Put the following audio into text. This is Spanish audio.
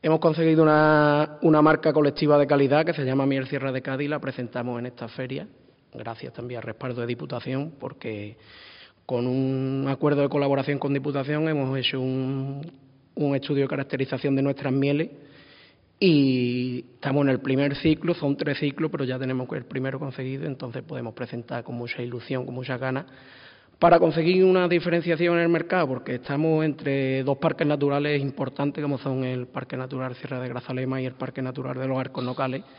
Hemos conseguido una marca colectiva de calidad que se llama Miel Sierra de Cádiz, la presentamos en esta feria, gracias también al respaldo de Diputación, porque con un acuerdo de colaboración con Diputación hemos hecho un estudio de caracterización de nuestras mieles y estamos en el primer ciclo, son 3 ciclos, pero ya tenemos el primero conseguido, entonces podemos presentar con mucha ilusión, con muchas ganas, para conseguir una diferenciación en el mercado, porque estamos entre 2 parques naturales importantes, como son el Parque Natural Sierra de Grazalema y el Parque Natural de los Arcos Nocales,